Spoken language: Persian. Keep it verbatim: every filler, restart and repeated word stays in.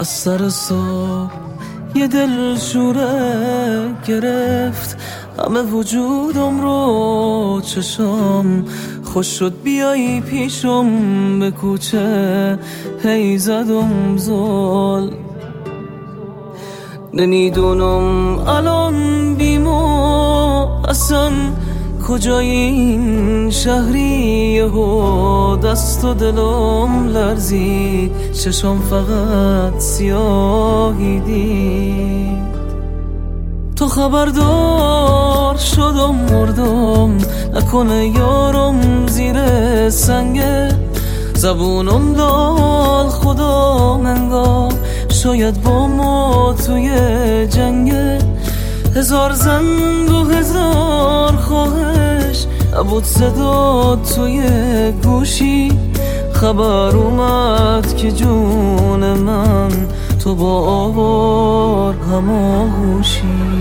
از سر صبح یه دل شوره گرفت همه وجودم رو، چشم خوش شد بیایی پیشم، به کوچه هی زدم زل. نمیدونم الان بیمو اصلا کجای این شهری، و دست و دلم لرزید، چشم فقط سیاهی دید. تو خبردار شدم مردم، نکنه یارم زیر سنگه، زبونم دال خدا منگار، شاید با ما توی جنگه. هزار زنگ و هزار خواهش عبود صدا توی گوشی، خبر اومد که جون من تو با آوار هماهوشی.